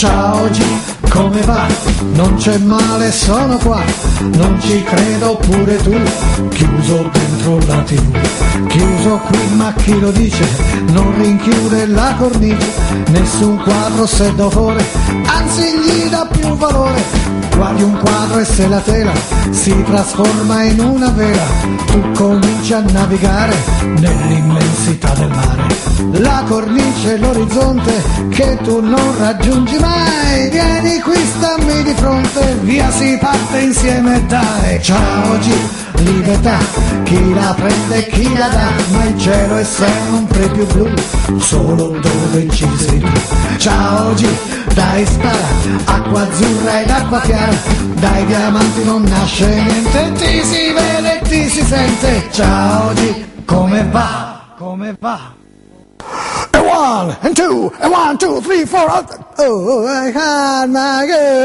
Ciao G, come va? Non c'è male, sono qua, non ci credo pure tu, chiuso dentro la TV, chiuso qui ma chi lo dice, non rinchiude la cornice, nessun quadro se d'autore, anzi gli dà più valore. Guardi un quadro e se la tela si trasforma in una vela, tu cominci a navigare nell'immensità del mare. La cornice, l'orizzonte che tu non raggiungi mai, vieni qui, stammi di fronte, via si parte insieme dai. Ciao G, libertà, chi la prende e chi la dà, ma il cielo è sempre più blu, solo dove ci sei tu. Ciao G, dai spara, acqua azzurra ed acqua chiara, dai diamanti non nasce niente, ti si vede e ti si sente. Ciao G, come va? Come va? And one, and two, and 1, 2, 3, 4. Oh, calma,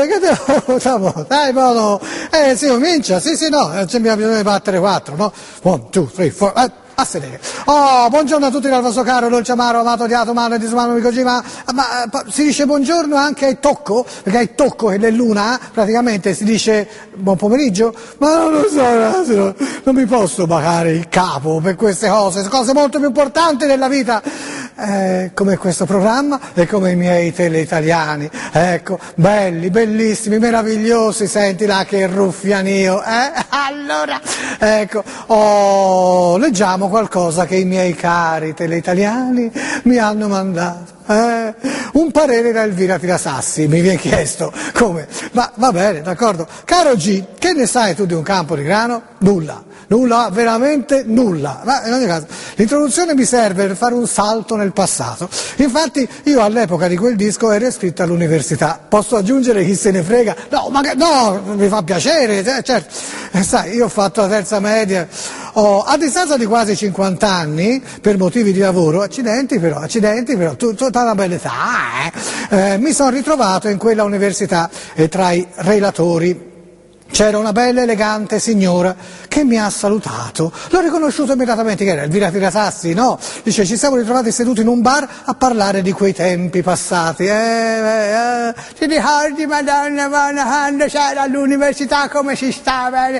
che dai, Paolo. Si comincia, sì, no, c'è bisogno di battere 4, no? 1, 2, 3, 4, a sedere. Oh, buongiorno a tutti dal vostro caro, dolce amaro, amato, odiato, umano e disumano amico G, ma si dice buongiorno anche ai tocco? Perché ai tocco, che è luna, praticamente si dice buon pomeriggio? Ma non lo so, non mi posso bacare il capo per queste cose molto più importanti della vita. Come questo programma e come i miei teleitaliani, ecco, belli, bellissimi, meravigliosi, senti là che ruffianio, allora, ecco, leggiamo qualcosa che i miei cari teleitaliani mi hanno mandato. Un parere da Elvira Tirasassi, mi viene chiesto, come? Ma va bene, d'accordo. Caro G, che ne sai tu di un campo di grano? Nulla, veramente nulla. Ma in ogni caso, l'introduzione mi serve per fare un salto nel passato. Infatti io all'epoca di quel disco ero iscritto all'università. Posso aggiungere chi se ne frega? No, mi fa piacere, certo. Sai, io ho fatto la terza media. A distanza di quasi 50 anni, per motivi di lavoro, accidenti però, tutta una bella età, mi sono ritrovato in quella università e tra i relatori c'era una bella elegante signora che mi ha salutato, l'ho riconosciuto immediatamente, che era Elvira Tirasassi, no? Dice, ci siamo ritrovati seduti in un bar a parlare di quei tempi passati, ti ricordi Madonna quando c'era all'università come si stava?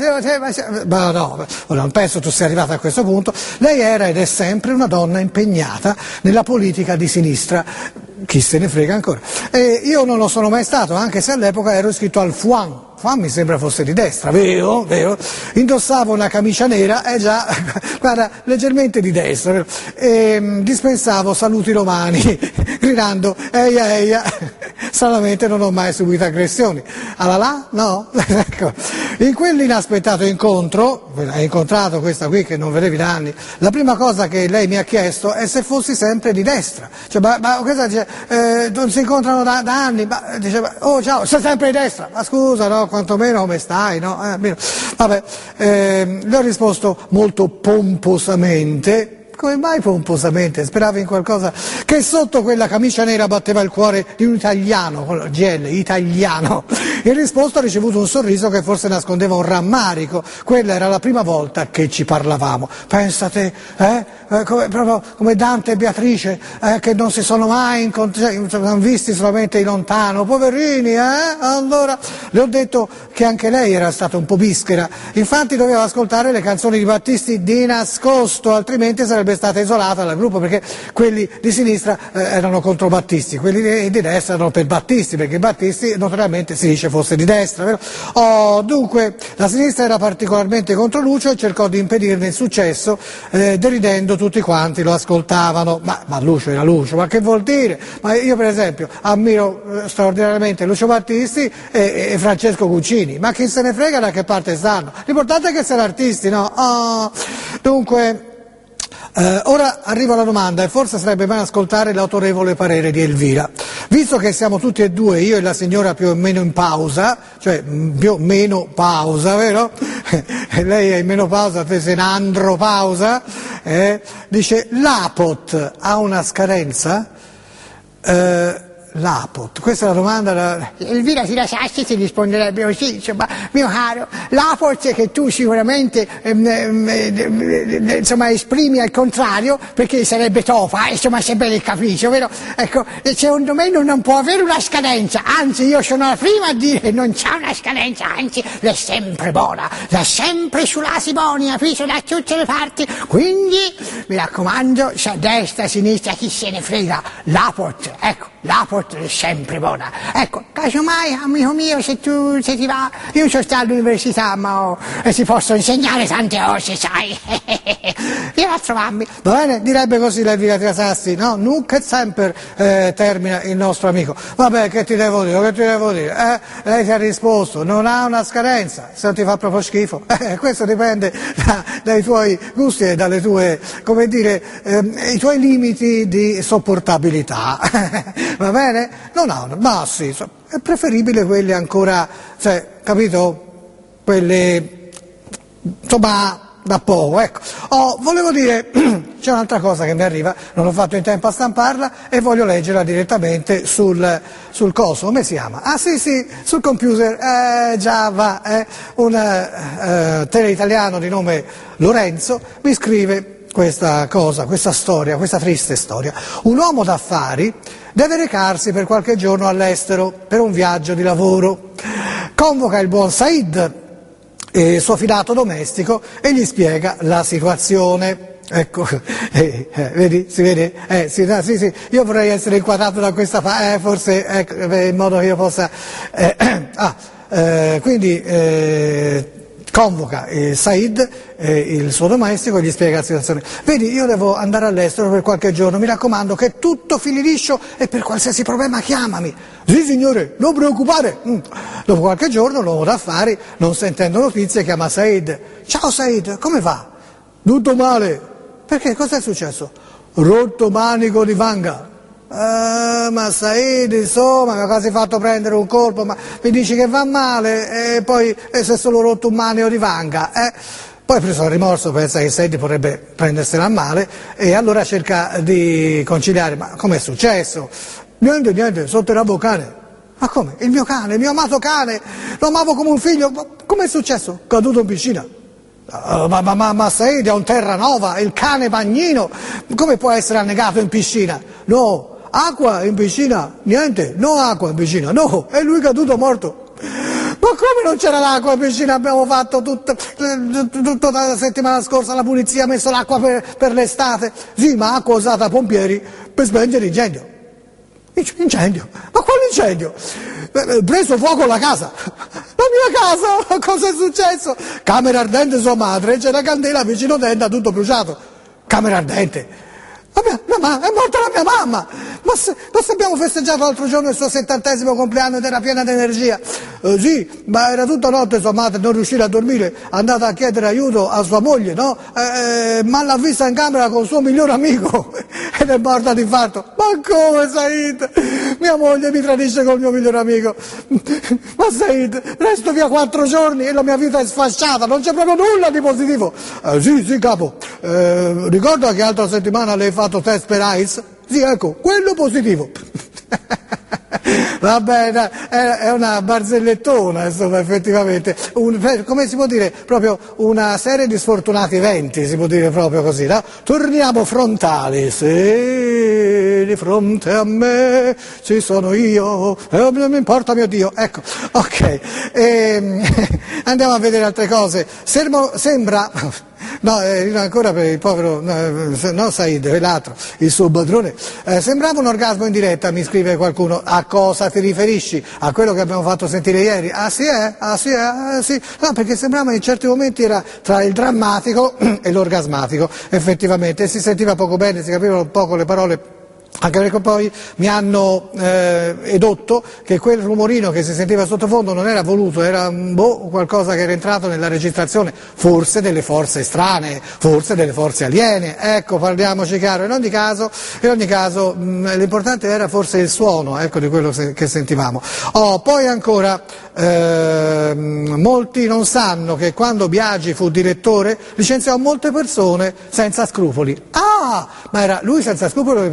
Ma no, non penso tu sia arrivata a questo punto. Lei era ed è sempre una donna impegnata nella politica di sinistra, chi se ne frega ancora, e io non lo sono mai stato, anche se all'epoca ero iscritto al FUAN mi sembra fosse di destra, vero? Indossavo una camicia nera, già, guarda, leggermente di destra, vero? E dispensavo saluti romani, gridando eia, stranamente non ho mai subito aggressioni. Alala? No? Ecco. In quell'inaspettato incontro, hai incontrato questa qui che non vedevi da anni, la prima cosa che lei mi ha chiesto è se fossi sempre di destra. Cioè, ma questa dice, non si incontrano da anni, diceva, oh ciao, sei sempre di destra, ma scusa, no? Quantomeno come stai, no? Vabbè, le ho risposto molto pomposamente. Come mai pomposamente? Speravo in qualcosa che sotto quella camicia nera batteva il cuore di un italiano, con la GL, italiano. In risposta ho ricevuto un sorriso che forse nascondeva un rammarico. Quella era la prima volta che ci parlavamo. Pensate, proprio come Dante e Beatrice, che non si sono mai incontrati, si sono visti solamente di lontano. Poverini, Allora le ho detto che anche lei era stata un po' bischera. Infatti doveva ascoltare le canzoni di Battisti di nascosto, altrimenti sarebbe stata isolata dal gruppo, perché quelli di sinistra erano contro Battisti, quelli di destra erano per Battisti, perché Battisti notoriamente si dice fosse di destra, vero? Dunque la sinistra era particolarmente contro Lucio e cercò di impedirne il successo, deridendo tutti quanti lo ascoltavano. Ma Lucio era Lucio, ma che vuol dire? Ma io per esempio ammiro straordinariamente Lucio Battisti e Francesco Guccini, ma chi se ne frega da che parte stanno? L'importante è che siano artisti, no? Dunque ora arriva la domanda, e forse sarebbe bene ascoltare l'autorevole parere di Elvira. Visto che siamo tutti e due, io e la signora, più o meno in pausa, cioè più o meno pausa, vero? Lei è in menopausa, te sei in andropausa, dice, l'APOT ha una scadenza? l'APOT? Questa è la domanda. Elvira Sirasassi si risponderebbe così, insomma, mio caro, l'APOT che tu sicuramente insomma, esprimi al contrario, perché sarebbe tofa, insomma, se bene il capriccio, vero? Ecco, secondo me non può avere una scadenza, anzi io sono la prima a dire che non c'ha una scadenza, anzi è sempre buona, è sempre sulla Simonia, preso da tutte le parti, quindi mi raccomando, a destra, a sinistra, chi se ne frega, l'APOT, ecco, l'APOT è sempre buona. Ecco, casomai, amico mio, se ti va, io sono stato all'università, ma si possono insegnare tante cose, sai, vieni a trovarmi. Va bene, direbbe così l'Elvira Sirasassi, no? Nunc et semper termina il nostro amico. Vabbè, che ti devo dire? Lei ti ha risposto, non ha una scadenza, se non ti fa proprio schifo. Questo dipende dai tuoi gusti e dalle tue, come dire, i tuoi limiti di sopportabilità. Va bene? Non ha una, ma sì, è preferibile quelle ancora, cioè, capito? Quelle, insomma, da poco, ecco. Volevo dire, c'è un'altra cosa che mi arriva, non ho fatto in tempo a stamparla e voglio leggerla direttamente sul coso, come si chiama? Ah sì, sul computer, già va, un teleitaliano di nome Lorenzo mi scrive questa cosa, questa storia, questa triste storia. Un uomo d'affari deve recarsi per qualche giorno all'estero per un viaggio di lavoro. Convoca il buon Said, suo fidato domestico, e gli spiega la situazione. Ecco, vedi, si vede? Sì, io vorrei essere inquadrato da questa forse, ecco, in modo che io possa... quindi convoca Said, il suo domestico, e gli spiega la situazione. Vedi, io devo andare all'estero per qualche giorno, mi raccomando che tutto fili liscio e per qualsiasi problema chiamami. Sì signore, non preoccupare. Dopo qualche giorno l'uomo d'affari, non sentendo notizie, chiama Said. Ciao Said, come va? Tutto male. Perché? Cosa è successo? Rotto manico di vanga. Ma Said, insomma, mi ha quasi fatto prendere un colpo, ma mi dici che va male e poi si è solo rotto un manico di vanga. Poi preso il rimorso, pensa che Said potrebbe prendersela a male e allora cerca di conciliare. Ma com'è successo? Niente, sotterravo cane. Ma come? Il mio cane, il mio amato cane, lo amavo come un figlio, ma com'è successo? Caduto in piscina. Ma Said è un Terranova, il cane bagnino, come può essere annegato in piscina? No. Acqua in piscina? Niente, no acqua in piscina, no, è lui caduto morto. Ma come non c'era l'acqua in piscina? Abbiamo fatto tutta la settimana scorsa la pulizia, messo l'acqua per l'estate. Sì, ma acqua usata a pompieri per spegnere l'incendio. Incendio? Ma quale incendio? Preso fuoco la casa. La mia casa? Cosa è successo? Camera ardente sua madre, c'è la candela vicino tenda, tutto bruciato. Camera ardente. È morta la mia mamma, ma se abbiamo festeggiato l'altro giorno il suo 70° compleanno ed era piena di energia. Sì, ma era tutta notte sua madre, non riusciva a dormire, è andata a chiedere aiuto a sua moglie, no? Ma l'ha vista in camera con il suo migliore amico ed è morta di infarto. Ma come Said? Mia moglie mi tradisce col mio migliore amico. Ma Said, resto via 4 giorni e la mia vita è sfasciata, non c'è proprio nulla di positivo. Sì capo, ricorda che l'altra settimana lei ha fatto test per AIDS? Sì, ecco, quello positivo. Va bene, è una barzellettona, insomma, effettivamente, come si può dire, proprio una serie di sfortunati eventi, si può dire proprio così, no? Torniamo frontali, se di fronte a me ci sono io, non mi importa mio Dio, ecco, ok, andiamo a vedere altre cose, sembra... No, ancora per il povero, no Said, l'altro, il suo padrone. Sembrava un orgasmo in diretta, mi scrive qualcuno. A cosa ti riferisci? A quello che abbiamo fatto sentire ieri? Ah sì, sì. No, perché sembrava in certi momenti era tra il drammatico e l'orgasmatico, effettivamente. Si sentiva poco bene, si capivano poco le parole. Anche perché poi mi hanno edotto che quel rumorino che si sentiva sottofondo non era voluto, era qualcosa che era entrato nella registrazione, forse delle forze strane, forse delle forze aliene, ecco, parliamoci chiaro. In ogni caso l'importante era forse il suono, ecco, di quello che sentivamo. Poi ancora molti non sanno che quando Biagi fu direttore licenziò molte persone senza scrupoli. Ma era lui senza scrupoli di persone? No,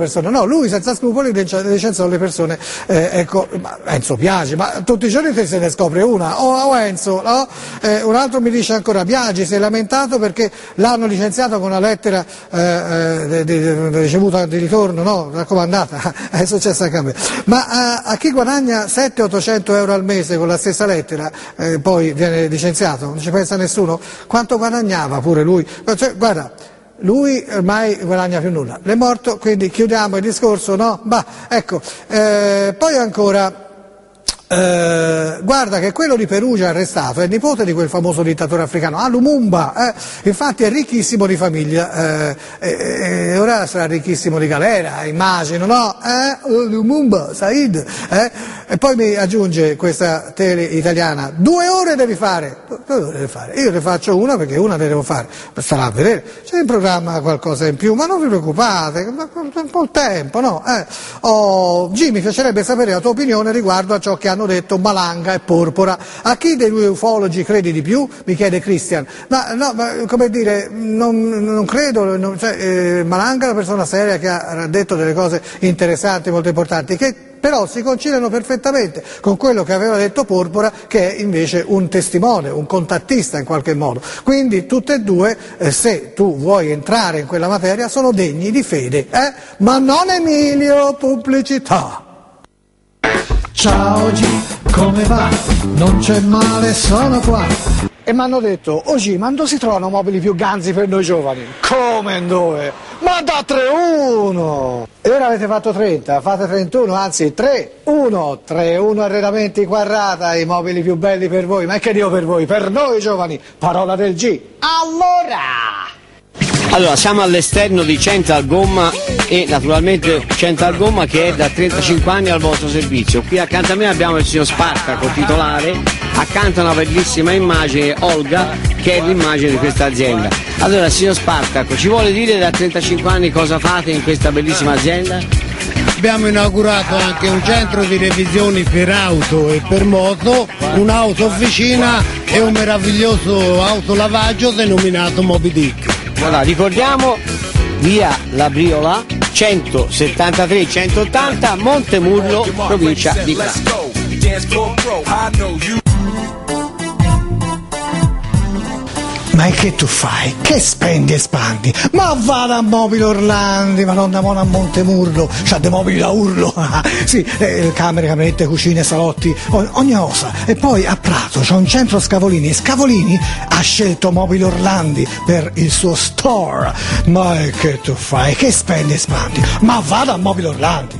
lui senza scrupoli licenziò le persone, ecco, Enzo Biagi, ma tutti i giorni se ne scopre una, Enzo, no? Un altro mi dice ancora, Biagi si è lamentato perché l'hanno licenziato con una lettera ricevuta di ritorno, no, raccomandata, è successo anche a me, ma a chi guadagna 700-800 euro al mese con la stessa lettera, poi viene licenziato, non ci pensa nessuno? Quanto guadagnava pure lui? Cioè, guarda, lui ormai guadagna più nulla, è morto, quindi chiudiamo il discorso, no? Ecco, poi ancora, guarda che quello di Perugia arrestato è nipote di quel famoso dittatore africano, Lumumba, infatti è ricchissimo di famiglia, ora sarà ricchissimo di galera, immagino, no? Lumumba, Said, e poi mi aggiunge questa tele italiana, 2 ore devi fare, 2 ore devi fare, io ne faccio una perché una ne devo fare, starà a vedere, c'è in programma qualcosa in più, ma non vi preoccupate, un po' il tempo, no? G, mi piacerebbe sapere la tua opinione riguardo a ciò che hanno detto Malanga e Porpora. A chi dei due ufologi credi di più? Mi chiede Christian. Ma come dire, non credo, Malanga è una persona seria che ha detto delle cose interessanti, molto importanti, che però si conciliano perfettamente con quello che aveva detto Porpora, che è invece un testimone, un contattista in qualche modo. Quindi tutte e due, se tu vuoi entrare in quella materia, sono degni di fede, ma non Emilio, pubblicità. Ciao G, come va? Non c'è male, sono qua. E mi hanno detto, G, ma dove si trovano mobili più ganzi per noi giovani? Come dove? Ma da 3-1! E ora avete fatto 30, fate 31, anzi 3-1, 3-1 arredamenti Quarrata, i mobili più belli per voi, ma che dico per voi? Per noi giovani, parola del G. Allora, siamo all'esterno di Central Gomma e naturalmente Central Gomma che è da 35 anni al vostro servizio. Qui accanto a me abbiamo il signor Spartaco, titolare, accanto a una bellissima immagine, Olga, che è l'immagine di questa azienda. Allora, signor Spartaco, ci vuole dire da 35 anni cosa fate in questa bellissima azienda? Abbiamo inaugurato anche un centro di revisioni per auto e per moto, un'auto officina e un meraviglioso autolavaggio denominato Moby Dick. Allora, ricordiamo, via La Briola, 173-180, Montemurlo, provincia di Prato. Ma che tu fai? Che spendi e spandi? Ma vada a Mobili Orlandi, ma non da a Montemurlo, c'ha dei mobili da urlo, sì, camere, camerette, cucine, salotti, ogni cosa. E poi a Prato c'è un centro Scavolini, e Scavolini ha scelto Mobili Orlandi per il suo store. Ma che tu fai? Che spendi e spandi? Ma vada a Mobili Orlandi,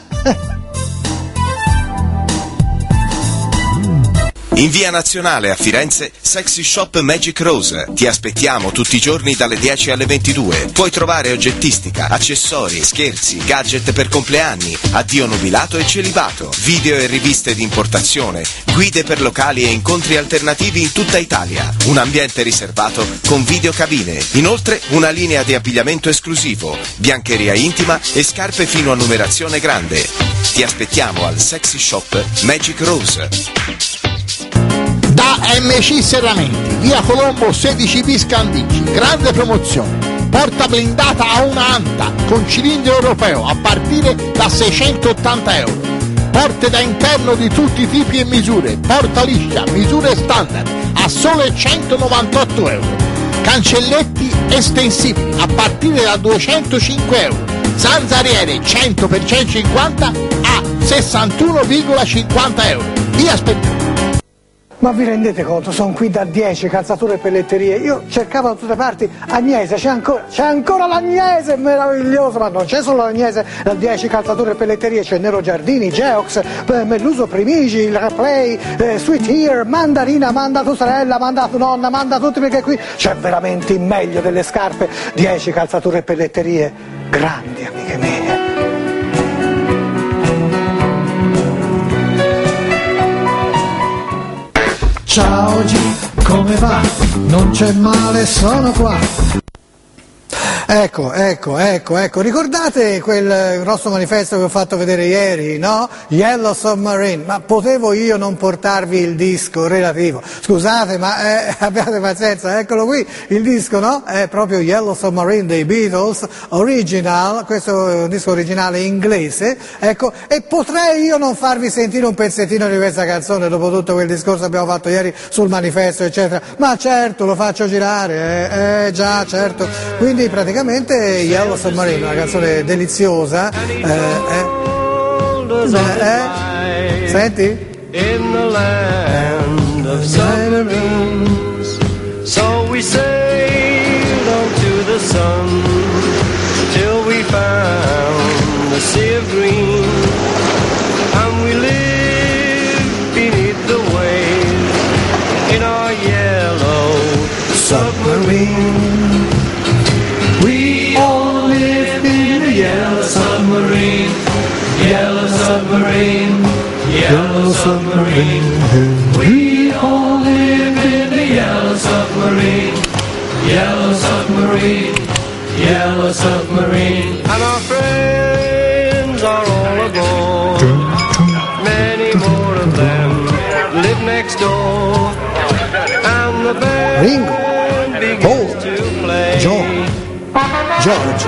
In via Nazionale a Firenze, Sexy Shop Magic Rose. Ti aspettiamo tutti i giorni dalle 10 alle 22. Puoi trovare oggettistica, accessori, scherzi, gadget per compleanni, addio nubilato e celibato, video e riviste di importazione, guide per locali e incontri alternativi in tutta Italia. Un ambiente riservato con videocabine. Inoltre una linea di abbigliamento esclusivo, biancheria intima e scarpe fino a numerazione grande. Ti aspettiamo al Sexy Shop Magic Rose. Da MC Serramenti, via Colombo 16 bis Candici, grande promozione, porta blindata a una anta con cilindro europeo a partire da 680 euro, porte da interno di tutti i tipi e misure, porta liscia, misure standard a sole 198 euro, cancelletti estensibili a partire da 205 euro, zanzariere 100 per 150 a 61,50 euro. Vi aspettiamo. Ma vi rendete conto? Sono qui da 10, calzature e pelletterie. Io cercavo da tutte parti Agnese, c'è ancora l'Agnese, meraviglioso, ma non c'è solo l'Agnese, da 10 calzature e pelletterie, c'è Nero Giardini, Geox, Melluso Primigi, la Play, Sweet Ear, Mandarina, manda tua sorella, manda tua nonna, manda tutti, perché qui c'è veramente il meglio delle scarpe. 10 calzature e pelletterie, grandi amiche mie. Ciao G, come va? Non c'è male, sono qua. Ecco, ricordate quel grosso manifesto che ho fatto vedere ieri, no? Yellow Submarine, ma potevo io non portarvi il disco relativo? Scusate, ma abbiate pazienza, eccolo qui, il disco, no? È proprio Yellow Submarine dei Beatles, original, questo è un disco originale inglese, ecco, e potrei io non farvi sentire un pezzettino di questa canzone dopo tutto quel discorso che abbiamo fatto ieri sul manifesto, eccetera, ma certo, lo faccio girare, già, certo, quindi praticamente Yellow Submarine, una canzone deliziosa, senti? In the land of submarines, so we sailed on to the sun till we found the sea of green, and we lived beneath the waves in our yellow submarine. We all live in a yellow submarine, yellow submarine, yellow submarine. We all live in a yellow submarine, yellow submarine, yellow submarine. And our friends are all aboard, many more of them live next door, and the band begins to play. George.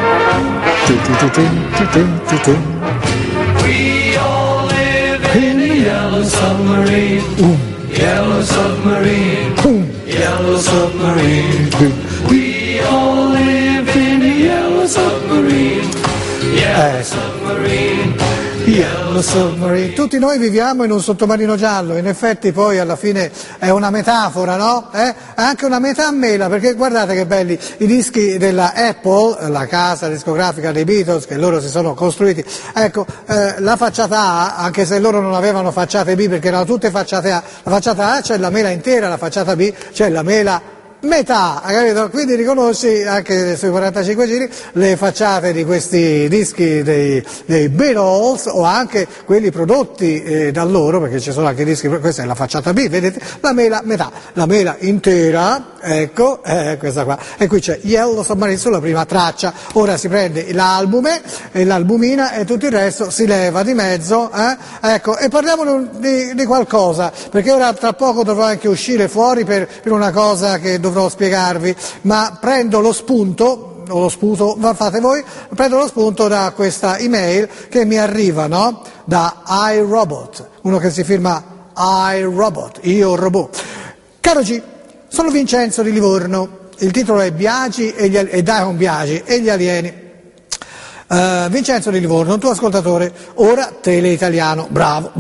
We all live in a yellow submarine, yellow submarine, yellow submarine. We all live in a yellow submarine, yellow submarine. Yellow Submarine. Tutti noi viviamo in un sottomarino giallo, in effetti poi alla fine è una metafora, no? È anche una metà mela, perché guardate che belli i dischi della Apple, la casa discografica dei Beatles, che loro si sono costruiti, ecco, la facciata A, anche se loro non avevano facciate B perché erano tutte facciate A, la facciata A c'è la mela intera, la facciata B c'è la mela metà, capito? Quindi riconosci anche sui 45 giri le facciate di questi dischi dei Beatles o anche quelli prodotti da loro, perché ci sono anche dischi, questa è la facciata B, vedete? La mela metà, la mela intera, ecco, questa qua, e qui c'è Yellow Submarine sulla prima traccia. Ora si prende l'albume e l'albumina e tutto il resto si leva di mezzo, ecco, e parliamo di qualcosa, perché ora tra poco dovrò anche uscire fuori per una cosa che dovrò spiegarvi, ma prendo lo spunto, o lo sputo, fate voi, prendo lo spunto da questa email che mi arriva, no? Da iRobot, uno che si firma iRobot, io robot. Caro G, sono Vincenzo di Livorno, il titolo è Biagi e Dagon Biagi e gli alieni. Vincenzo di Livorno, un tuo ascoltatore, ora Teleitaliano, bravo,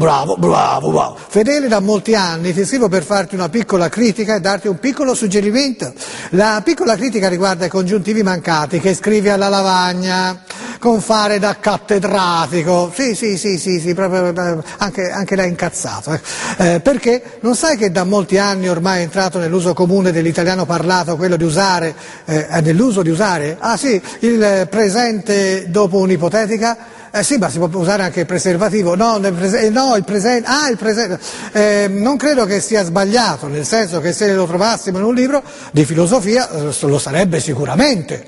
fedele da molti anni, ti scrivo per farti una piccola critica e darti un piccolo suggerimento. La piccola critica riguarda i congiuntivi mancati che scrivi alla lavagna con fare da cattedratico, sì, proprio, anche lei incazzato, perché non sai che da molti anni ormai è entrato nell'uso comune dell'italiano parlato quello di usare, nell'uso di usare, il presente dopo un'ipotetica? Sì, ma si può usare anche il preservativo, il presente, non credo che sia sbagliato, nel senso che se lo trovassimo in un libro di filosofia lo sarebbe sicuramente,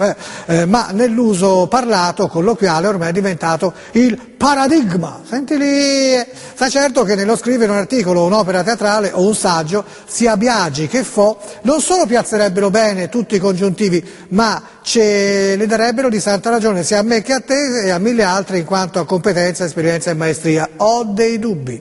ma nell'uso parlato, colloquiale, ormai è diventato il paradigma. Senti lì, sta certo che nello scrivere un articolo, un'opera teatrale o un saggio, sia Biagi che Fo, non solo piazzerebbero bene tutti i congiuntivi, ma ce le darebbero di santa ragione sia a me che a te e a mille altri in quanto a competenza, esperienza e maestria. Ho dei dubbi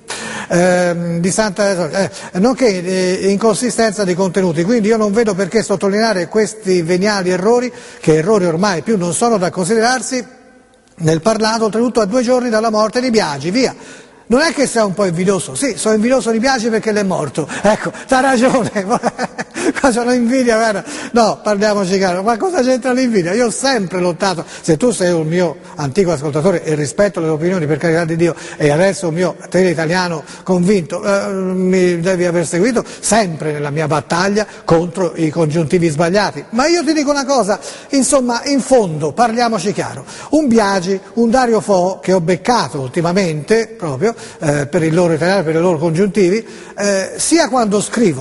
di santa ragione, nonché inconsistenza di contenuti, quindi io non vedo perché sottolineare questi veniali errori, che errori ormai più non sono da considerarsi, nel parlato, oltretutto a 2 giorni dalla morte di Biagi, via. Non è che sei un po' invidioso? Sì, sono invidioso di Biagi perché l'è morto. Ecco, t'ha ragione. Qua sono invidia, guarda. No, parliamoci chiaro. Ma cosa c'entra l'invidia? Io ho sempre lottato. Se tu sei un mio antico ascoltatore e rispetto le opinioni, per carità di Dio, e adesso un mio teleitaliano convinto, mi devi aver seguito sempre nella mia battaglia contro i congiuntivi sbagliati. Ma io ti dico una cosa, insomma, in fondo, parliamoci chiaro. Un Biagi, un Dario Fo, che ho beccato ultimamente, proprio, per il loro italiano, per i loro congiuntivi, sia quando scrivono,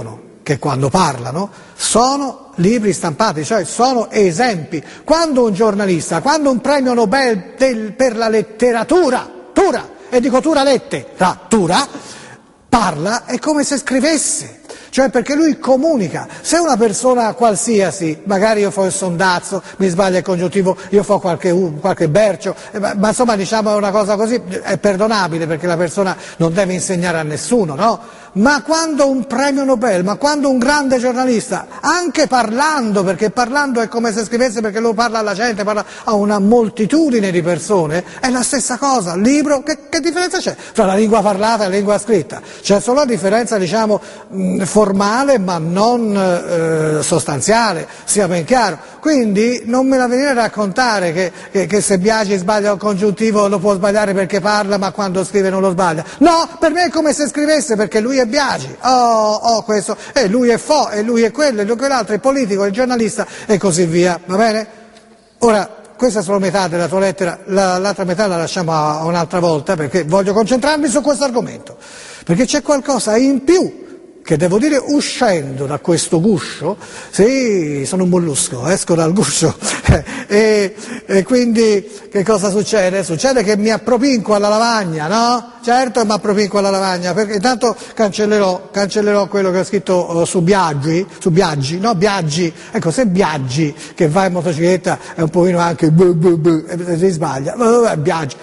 che quando parlano sono libri stampati, cioè sono esempi. Quando un giornalista, quando un premio Nobel per la letteratura, e dico letteratura, parla è come se scrivesse. Cioè perché lui comunica. Se una persona qualsiasi, magari io fo il sondazzo, mi sbaglia il congiuntivo, io fo qualche bercio, ma insomma diciamo una cosa così è perdonabile perché la persona non deve insegnare a nessuno, no? Ma quando un premio Nobel, ma quando un grande giornalista, anche parlando, perché parlando è come se scrivesse perché lui parla alla gente, parla a una moltitudine di persone, è la stessa cosa. Il libro, che differenza c'è fra la lingua parlata e la lingua scritta? C'è solo la differenza, diciamo, formale ma non sostanziale, sia ben chiaro. Quindi non me la venire a raccontare che se Biagi sbaglia un congiuntivo lo può sbagliare perché parla ma quando scrive non lo sbaglia. No, per me è come se scrivesse perché lui è Biagi, questo, e lui è Fo, e lui è quello, e lui è quell'altro, è politico, è giornalista e così via, va bene? Ora, questa è solo metà della tua lettera, l'altra metà la lasciamo a un'altra volta perché voglio concentrarmi su questo argomento, perché c'è qualcosa in più che devo dire uscendo da questo guscio, sì, sono un mollusco, esco dal guscio, e quindi che cosa succede? Succede che mi appropinco alla lavagna, no? Certo mi appropinco alla lavagna, perché intanto cancellerò quello che ho scritto su Biagi, ecco se Biagi che va in motocicletta è un pochino anche si sbaglia, Biagi,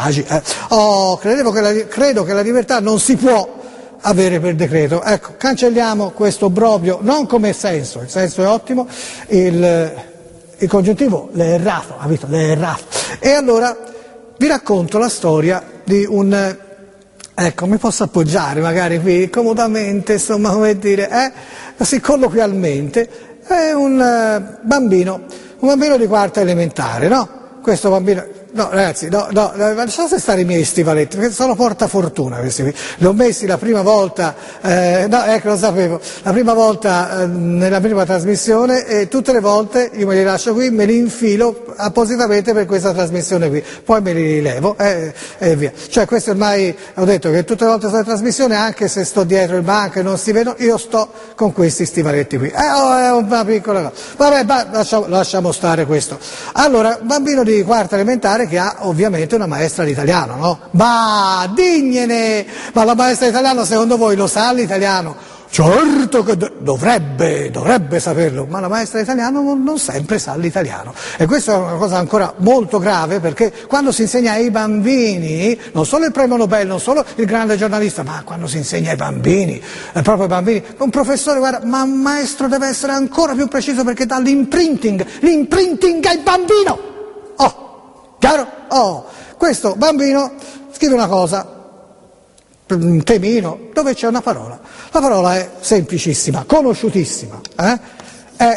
credo che la libertà non si può avere per decreto. Ecco, cancelliamo questo obbrobrio, non come senso, il senso è ottimo, il congiuntivo l'è errato, capito? L'è errato. E allora vi racconto la storia di un, ecco, mi posso appoggiare magari qui comodamente, insomma, come dire, così colloquialmente, è un bambino di quarta elementare, no? Questo bambino... No, ragazzi, no, lasciate stare i miei stivaletti, perché sono portafortuna questi qui. Li ho messi la prima volta, lo sapevo, la prima volta nella prima trasmissione e tutte le volte io me li lascio qui, me li infilo appositamente per questa trasmissione qui, poi me li rilevo e via. Cioè questo ormai, ho detto che tutte le volte sulla trasmissione, anche se sto dietro il banco e non si vedono, io sto con questi stivaletti qui. È una piccola cosa. Vabbè, lasciamo stare questo. Allora, bambino di quarta elementare che ha ovviamente una maestra di italiano, no? Ma dignene! Ma la maestra di italiano secondo voi lo sa l'italiano? Certo che dovrebbe saperlo, ma la maestra di italiano non sempre sa l'italiano. E questa è una cosa ancora molto grave perché quando si insegna ai bambini, non solo il premio Nobel, non solo il grande giornalista, ma quando si insegna ai bambini, proprio ai bambini, un professore, guarda, ma un maestro deve essere ancora più preciso perché dà l'imprinting al bambino. Chiaro? Questo bambino scrive una cosa, un temino, dove c'è una parola. La parola è semplicissima, conosciutissima, è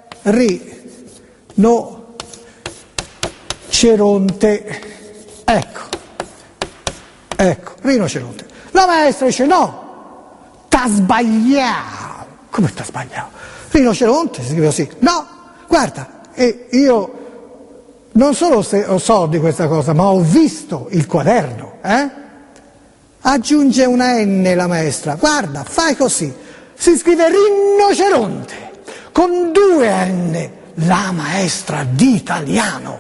rinoceronte. Ecco, rinoceronte. La maestra dice no, t'ha sbagliato. Come t'ha sbagliato? Rinoceronte si scrive così. No, guarda, e io... non solo so di questa cosa, ma ho visto il quaderno, Aggiunge una N la maestra, guarda, fai così, si scrive rinoceronte, con 2 N, la maestra di italiano,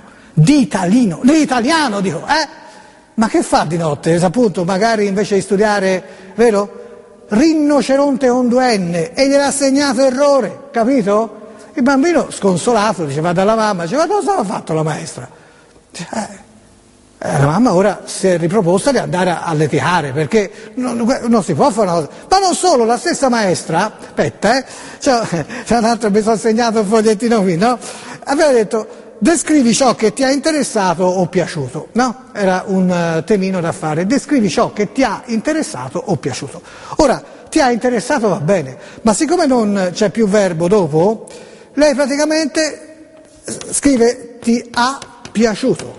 dico, Ma che fa di notte? Appunto, magari invece di studiare, vero? Rinoceronte con 2 N, e gliel'ha segnato errore, capito? Il bambino sconsolato dice vado alla mamma, dice ma cosa ha fatto la maestra? La mamma ora si è riproposta di andare a litigare perché non si può fare una cosa. Ma non solo, la stessa maestra, aspetta, c'è un altro, mi sono segnato un fogliettino qui, no? Aveva detto descrivi ciò che ti ha interessato o piaciuto, no? Era un temino da fare, descrivi ciò che ti ha interessato o piaciuto. Ora, ti ha interessato va bene, ma siccome non c'è più verbo dopo, lei praticamente scrive ti ha piaciuto.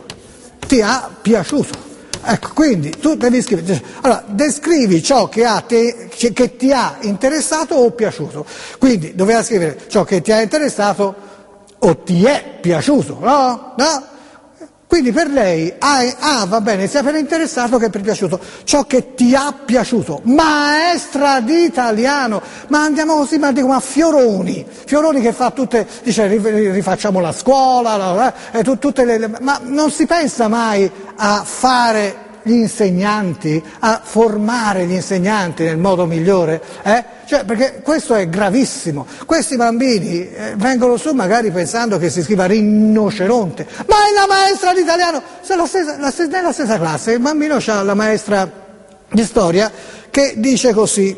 Ecco, quindi tu devi scrivere. Allora, descrivi ciò che ti ha interessato o piaciuto. Quindi doveva scrivere ciò che ti ha interessato o ti è piaciuto, no? Quindi per lei, va bene, sia per interessato che per piaciuto, ciò che ti ha piaciuto, maestra di italiano, ma andiamo così, ma dico, ma Fioroni che fa tutte, dice rifacciamo la scuola, ma non si pensa mai a fare gli insegnanti, a formare gli insegnanti nel modo migliore, Cioè, perché questo è gravissimo. Questi bambini vengono su magari pensando che si scriva rinoceronte, ma è la maestra di italiano, nella stessa classe il bambino ha la maestra di storia che dice così,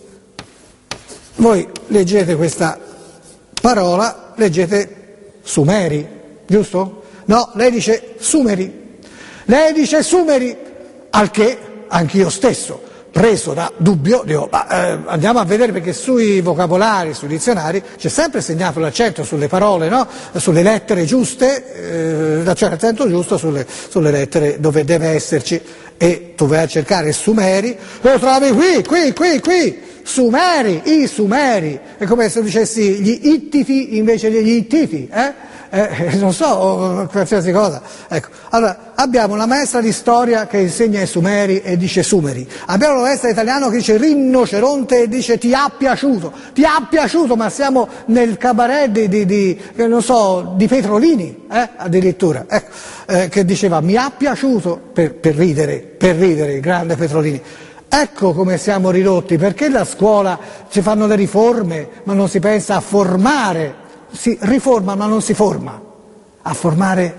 voi leggete questa parola, leggete Sumeri, giusto? No, lei dice Sumeri, al che anch'io stesso, preso da dubbio, dico, andiamo a vedere, perché sui vocabolari, sui dizionari c'è sempre segnato l'accento sulle parole, no? Sulle lettere giuste, cioè l'accento giusto sulle lettere dove deve esserci, e tu vai a cercare Sumeri, lo trovi qui, Sumeri, i Sumeri, è come se dicessi gli Ittiti invece degli Ittiti, non so, qualsiasi cosa. Ecco. Allora, abbiamo una maestra di storia che insegna i Sumeri e dice Sumeri, abbiamo una maestra di italiano che dice rinoceronte e dice ti ha piaciuto, ma siamo nel cabaret di Petrolini, addirittura, che diceva mi ha piaciuto per ridere, il grande Petrolini. Ecco come siamo ridotti, perché la scuola ci fanno le riforme, ma non si pensa a formare. Si riforma ma non si forma, a formare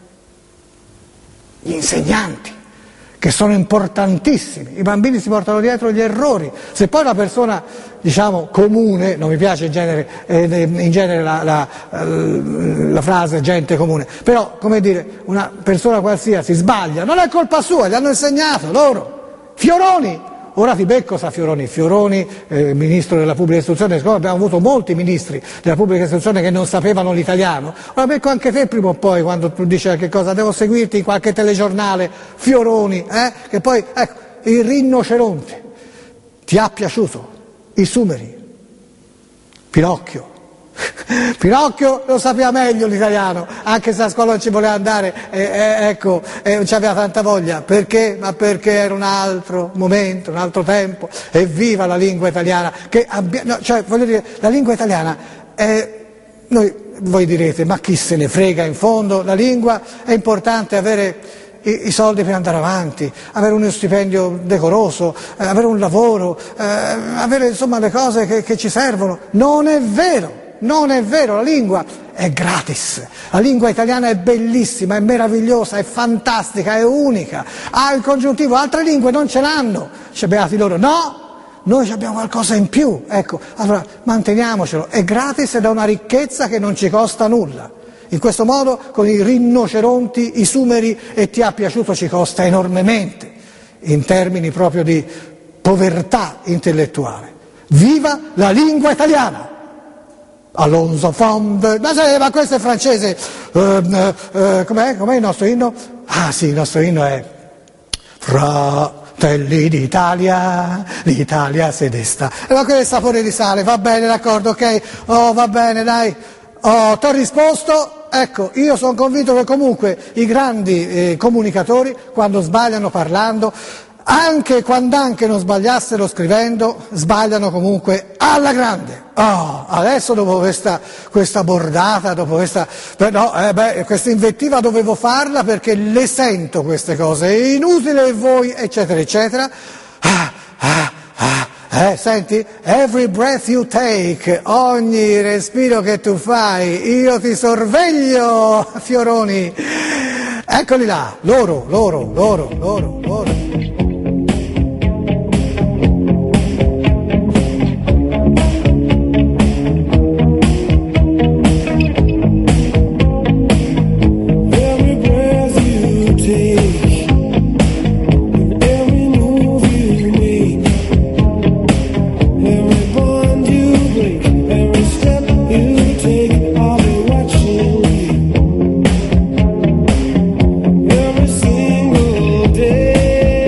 gli insegnanti, che sono importantissimi. I bambini si portano dietro gli errori. Se poi la persona, diciamo, comune, non mi piace in genere la frase gente comune, però, come dire, una persona qualsiasi sbaglia, non è colpa sua, gli hanno insegnato loro. Fioroni, ora ti becco sa Fioroni, ministro della pubblica istruzione, siccome abbiamo avuto molti ministri della pubblica istruzione che non sapevano l'italiano, ora becco anche te prima o poi, quando tu dici che cosa, devo seguirti in qualche telegiornale, Fioroni, che poi, ecco, il rinoceronte, ti ha piaciuto, i Sumeri, Pinocchio lo sapeva meglio l'italiano, anche se a scuola non ci voleva andare, non ci aveva tanta voglia. Perché? Ma perché era un altro momento, un altro tempo. Evviva la lingua italiana, voglio dire, la lingua italiana voi direte, ma chi se ne frega, in fondo la lingua è importante, avere i soldi per andare avanti, avere uno stipendio decoroso, avere un lavoro, avere insomma le cose che ci servono. Non è vero, la lingua è gratis, la lingua italiana è bellissima, è meravigliosa, è fantastica, è unica, ha il congiuntivo, altre lingue non ce l'hanno, beati loro, no, noi abbiamo qualcosa in più, ecco, allora manteniamocelo, è gratis ed è una ricchezza che non ci costa nulla. In questo modo, con i rinoceronti, i Sumeri e ti ha piaciuto ci costa enormemente, in termini proprio di povertà intellettuale. Viva la lingua italiana! Alonso Fond, ma questo è francese, com'è il nostro inno? Ah sì, il nostro inno è Fratelli d'Italia, l'Italia si desta. Ma quello è il sapore di sale, va bene, d'accordo, ok, va bene, dai, ti ho risposto, ecco, io sono convinto che comunque i grandi comunicatori, quando sbagliano parlando, anche quando non sbagliassero scrivendo, sbagliano comunque alla grande. Adesso dopo questa bordata, dopo questa invettiva dovevo farla perché le sento queste cose, è inutile voi, eccetera, eccetera. Senti, every breath you take, ogni respiro che tu fai, io ti sorveglio, Fioroni. Eccoli là, loro. Every single day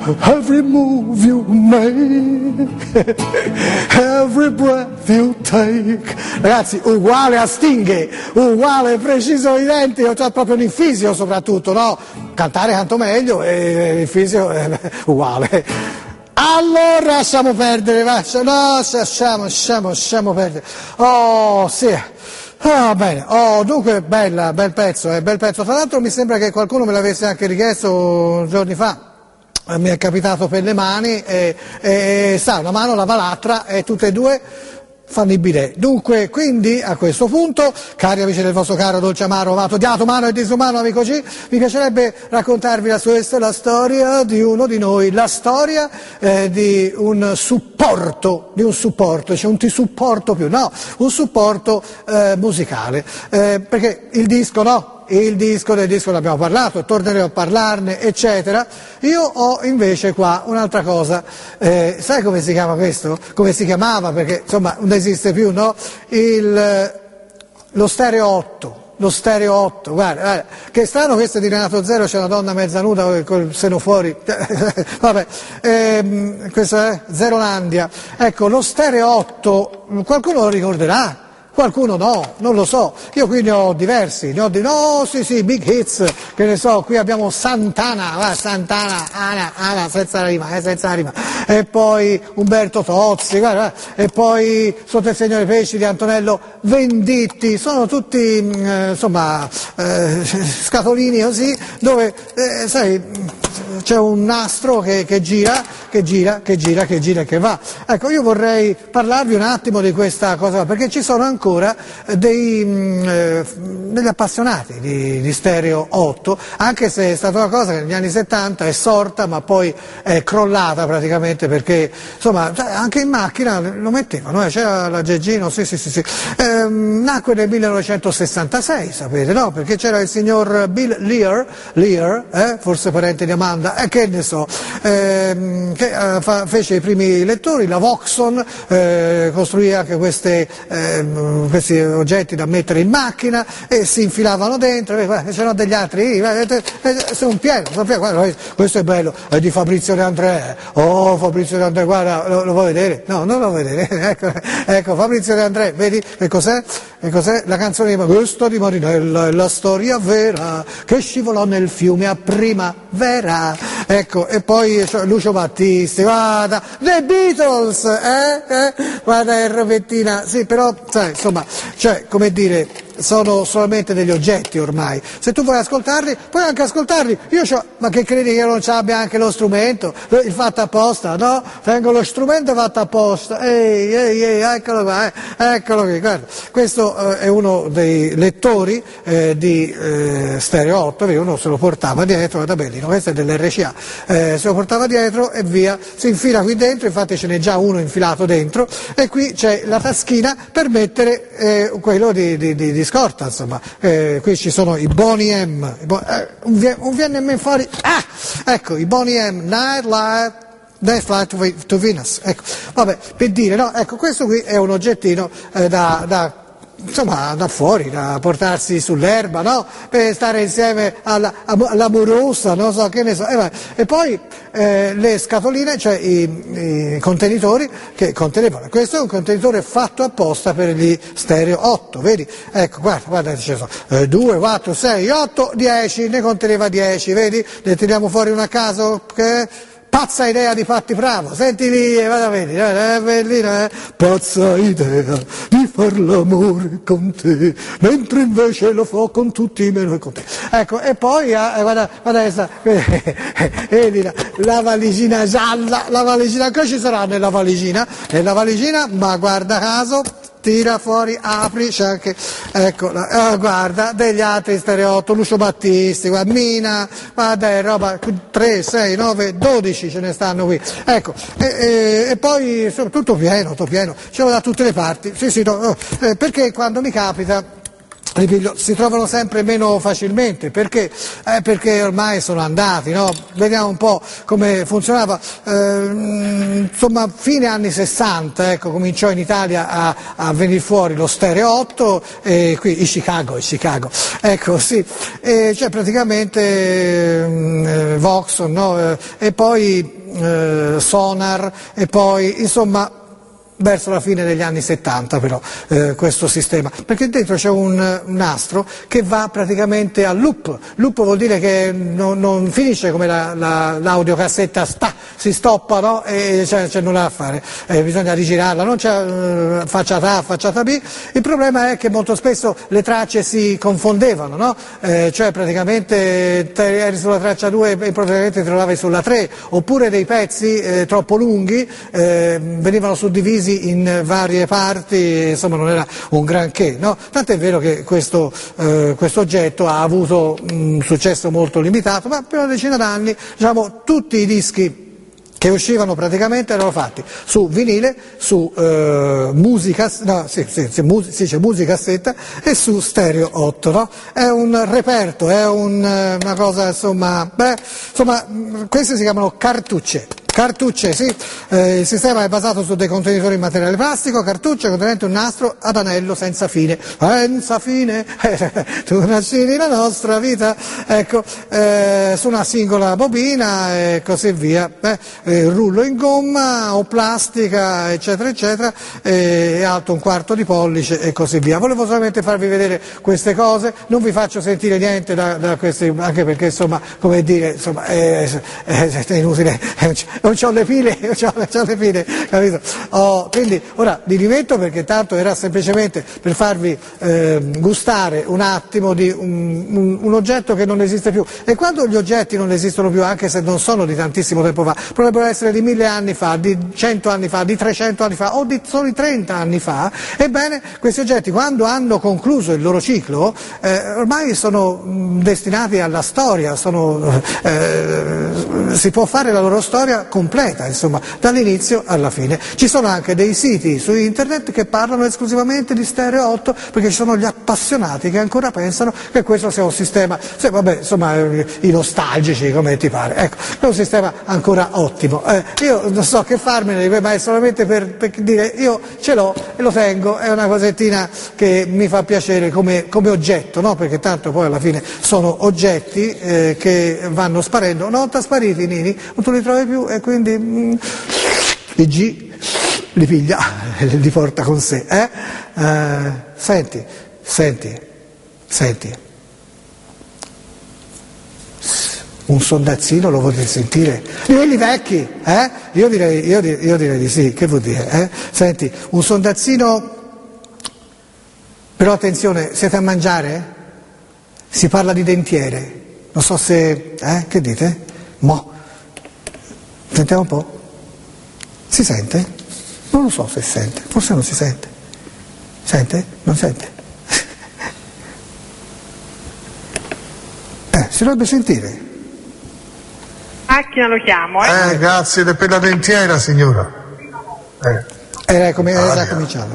every move you make, every breath you take. Ragazzi, uguale a Sting, uguale, preciso, identico, cioè proprio un infisio soprattutto, no? Cantare canto meglio e l'infisio è uguale. Allora lasciamo perdere, lasciamo perdere. Oh, sì. Ah, bene, dunque bel pezzo. Tra l'altro mi sembra che qualcuno me l'avesse anche richiesto giorni fa. Mi è capitato per le mani e sa, una mano lava l'altra e tutte e due fanno i bidet. Dunque, quindi, a questo punto, cari amici del vostro caro dolce amaro, amato, odiato, umano e disumano amico G, mi piacerebbe raccontarvi la storia di uno di noi, la storia di un supporto, cioè un ti supporto più, no, un supporto musicale, perché il disco, no? Del disco ne abbiamo parlato, torneremo a parlarne, eccetera. Io ho invece qua un'altra cosa, sai come si chiama questo? Come si chiamava? Perché insomma non esiste più, no? Lo stereo 8, guarda, che strano questo di Renato Zero, c'è una donna mezza nuda col seno fuori, vabbè, questo è Zerolandia. Ecco, lo stereo 8, qualcuno lo ricorderà? Qualcuno no, non lo so, io qui ne ho diversi, sì, big hits, che ne so, qui abbiamo Santana, Ana, senza rima, e poi Umberto Tozzi, guarda, e poi Sotto il segno dei pesci di Antonello Venditti, sono tutti, insomma, scatolini così, dove, sai, c'è un nastro che gira, che va. Ecco, io vorrei parlarvi un attimo di questa cosa, perché ci sono ancora degli appassionati di stereo 8, anche se è stata una cosa che negli anni 70 è sorta, ma poi è crollata praticamente, perché insomma anche in macchina lo mettevano, c'era la Geggino, sì. Nacque nel 1966, sapete, no? Perché c'era il signor Bill Lear, forse parente di Amanda, che ne so, che fece i primi lettori, la Voxon, costruì anche questi oggetti da mettere in macchina e si infilavano dentro, c'erano degli altri, sono pieno, guarda, questo è bello, è di Fabrizio De André, Fabrizio De André, guarda, lo vuoi vedere? No, non lo vuoi vedere, ecco, Fabrizio De André, vedi, che cos'è? La canzone di Questo di Marinella è la storia vera che scivolò nel fiume a primavera, ecco, e poi Lucio Battisti, guarda, The Beatles, guarda Ervettina, sì, però, sai, insomma, cioè, come dire, sono solamente degli oggetti ormai. Se tu vuoi ascoltarli, puoi anche ascoltarli. Ma che credi che io non ci abbia anche lo strumento? Il fatto apposta, no? Tengo lo strumento fatto apposta. Ehi, eccolo qua, eccolo qui, guarda. Questo è uno dei lettori di Stereo 8, uno se lo portava dietro, guarda bellino, questo è dell'RCA, se lo portava dietro e via, si infila qui dentro, infatti ce n'è già uno infilato dentro, e qui c'è la taschina per mettere quello di scorta, insomma, qui ci sono i Boney M, un VNM fuori, ecco, i Boney M, Night Flight to Venus, ecco, vabbè, per dire, no, ecco, questo qui è un oggettino insomma, da fuori, da portarsi sull'erba, no? Per stare insieme all'amorosa, non so che ne so. E poi le scatoline, cioè i contenitori che contenevano. Questo è un contenitore fatto apposta per gli stereo 8, vedi? Ecco, guarda, ci sono 2, 4, 6, 8, 10, ne conteneva 10, vedi? Ne tiriamo fuori una a caso che... Pazza idea di Patti Bravo, senti lì, vada a vedere, è bellino, pazza idea di far l'amore con te, mentre invece lo fo con tutti meno con te. Ecco, e poi, guarda questa, vedi la valigina gialla, che ci sarà nella valigina, ma guarda caso, tira fuori, apri, c'è anche, ecco, guarda, degli altri stereo 8, Lucio Battisti, guarda, Mina, guarda, roba, 3, 6, 9, 12 ce ne stanno qui, ecco, e poi, insomma, tutto pieno, ce l'ho da tutte le parti, sì, no, perché quando mi capita si trovano sempre meno facilmente, perché ormai sono andati, no? Vediamo un po' come funzionava, insomma fine anni 60, ecco, cominciò in Italia a venire fuori lo stereo 8, qui in Chicago, ecco sì, cioè praticamente Voxon, no? E poi Sonar, e poi insomma verso la fine degli anni 70 però questo sistema, perché dentro c'è un nastro che va praticamente a loop vuol dire che non finisce come l'audiocassetta si stoppa, no? E c'è nulla da fare, bisogna rigirarla, non c'è facciata A, facciata B. Il problema è che molto spesso le tracce si confondevano, no? Cioè praticamente eri sulla traccia 2 e praticamente ti trovavi sulla 3, oppure dei pezzi troppo lunghi venivano suddivisi in varie parti, insomma non era un granché, no? Tant'è vero che questo oggetto ha avuto un successo molto limitato, ma per una decina d'anni, diciamo, tutti i dischi che uscivano praticamente erano fatti su vinile, su musicassetta e su stereo 8, no? È un reperto, è una cosa, insomma, queste si chiamano cartucce, sì, il sistema è basato su dei contenitori in materiale plastico, cartucce contenenti un nastro ad anello senza fine, tu nasci la nostra vita, ecco, su una singola bobina e così via, rullo in gomma o plastica, eccetera, eccetera, è alto 1/4 di pollice e così via. Volevo solamente farvi vedere queste cose, non vi faccio sentire niente da questi, anche perché insomma, come dire, insomma, è inutile. Non c'ho le pile, capito? Quindi ora li rimetto perché tanto era semplicemente per farvi gustare un attimo di un oggetto che non esiste più. E quando gli oggetti non esistono più, anche se non sono di tantissimo tempo fa, potrebbero essere di 1000 anni fa, di 100 anni fa, di 300 anni fa o di soli 30 anni fa, ebbene questi oggetti quando hanno concluso il loro ciclo ormai sono destinati alla storia, si può fare la loro storia completa, insomma, dall'inizio alla fine. Ci sono anche dei siti su internet che parlano esclusivamente di stereo 8 perché ci sono gli appassionati che ancora pensano che questo sia un sistema, insomma, i nostalgici, come ti pare, ecco, è un sistema ancora ottimo. Io non so che farmene, ma è solamente per dire io ce l'ho e lo tengo, è una cosettina che mi fa piacere come oggetto, no? Perché tanto poi alla fine sono oggetti che vanno sparendo, una volta spariti Nini non tu li trovi più e quindi il G li piglia, li porta con sé. Senti, un sondazzino lo volete sentire? Di quelli vecchi, Io direi di sì, che vuol dire? Senti, un sondazzino, però attenzione, siete a mangiare? Si parla di dentiere, non so se, che dite? Sentiamo un po'. Si sente? Non lo so se si sente, forse non si sente. Sente? Non sente? Si dovrebbe sentire. Macchina lo chiamo, Grazie per la dentiera, signora. Era cominciato.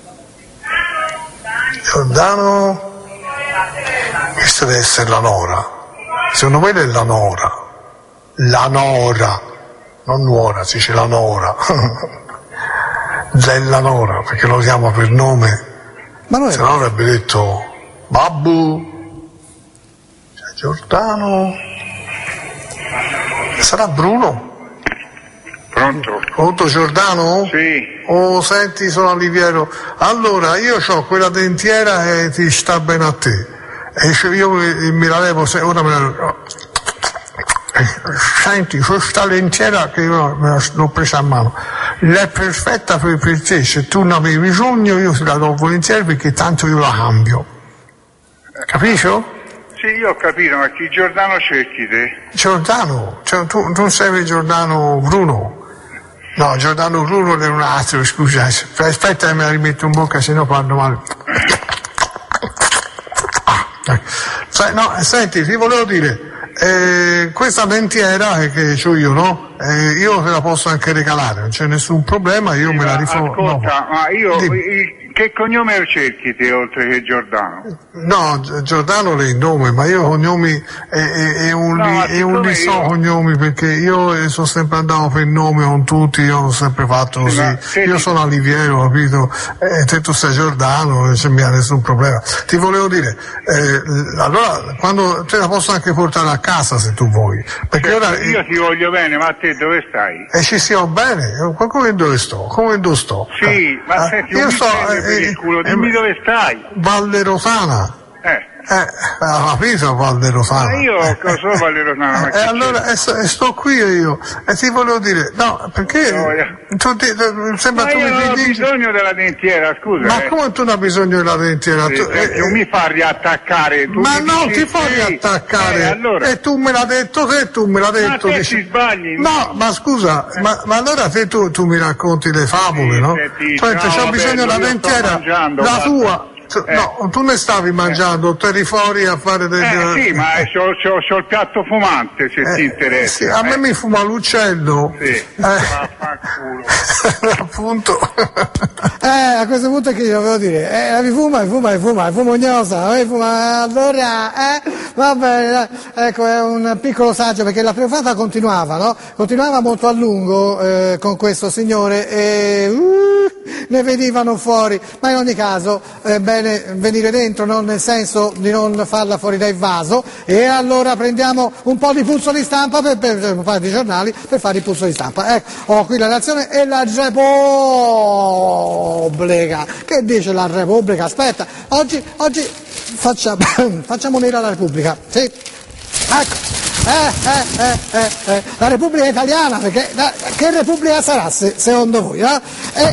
Giordano, questa deve essere la nora. Secondo me è la nora. La nora, non nuora, si dice la nora. Della nora, perché lo chiama per nome. Ma non è... Se no avrebbe detto Babbo, Giordano. Sarà Bruno? Pronto Giordano? Sì. Oh, senti, sono Oliviero. Allora, io ho quella dentiera e ti sta bene a te. E io mi la levo, ora me la... Senti, questa dentiera che io l'ho presa a mano, è perfetta per te. Se tu ne avevi bisogno, io te la do volentieri perché tanto io la cambio. Capisci? Sì, io ho capito, ma chi Giordano cerchi te? Giordano? Cioè, tu sei Giordano Bruno? No, Giordano Bruno è un altro, scusa. Aspetta che me la rimetto in bocca, se no parlo male. No, senti, ti volevo dire, questa dentiera che ho io, no? Io te la posso anche regalare, non c'è nessun problema, io me la riformo. Ascolta, ma io Che cognome cerchi te oltre che Giordano? No, Giordano è il nome, ma io cognomi li so cognomi, perché io sono sempre andato per nome con tutti, io ho sempre fatto così. Io sono Aliviero, capito? Te tu sei Giordano, non c'è nessun problema. Ti volevo dire, allora quando te la posso anche portare a casa se tu vuoi. Perché ora io ti voglio bene, ma te dove stai? E ci stiamo bene, come dove sto? Come dove sto? Sì, ma senti, io sto per il culo, dimmi dove stai. Valle Rosana. Capito, Valle Rosana. Ma io sono Valle Rosana. Allora sto qui io e ti volevo dire, no, perché sembra ma tu io non ho dici, bisogno della dentiera, scusa. ma come tu non hai bisogno della dentiera? Sì, tu mi fa riattaccare. Tu ma non dici, ti fa riattaccare, allora. e tu me l'hai detto te, tu me l'hai detto. Ma te ci sbagli. No, ma scusa, ma allora te tu mi racconti le favole, no? Cioè, c'ho bisogno della dentiera, la tua. No, tu ne stavi mangiando, tu eri fuori a fare sì, ma c'ho il piatto fumante, se ti interessa. Sì, a me mi fuma l'uccello. Sì, appunto. A questo punto che io volevo dire, mi fuma ognosa, mi fuma, allora, va bene, ecco, è un piccolo saggio, perché la telefonata continuava, no? Continuava molto a lungo con questo signore e ne venivano fuori, ma in ogni caso è bene venire dentro, non nel senso di non farla fuori dal vaso, e allora prendiamo un po' di puzzo di stampa per un paio di giornali per fare il puzzo di stampa. Ecco, ho qui la Nazione e la Repubblica. Che dice la Repubblica? Aspetta, oggi facciamo nera la Repubblica, sì? Ecco. La Repubblica Italiana, perché che Repubblica sarà secondo voi? No?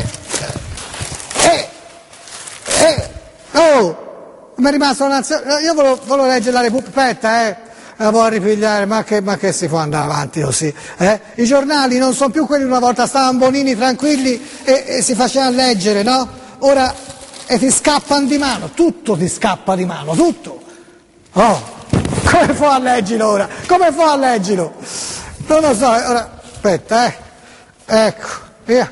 Mi è rimasto una nazione. Io volevo leggere la Repubblica. Aspetta, la può ripigliare, ma che si può andare avanti così? I giornali non sono più quelli una volta, stavano bonini, tranquilli e si facevano leggere, no? Ora ti scappano di mano, tutto ti scappa di mano, tutto. Oh! Come fa a leggilo ora? Come fa a leggilo? Non lo so, ora, aspetta, ecco, via.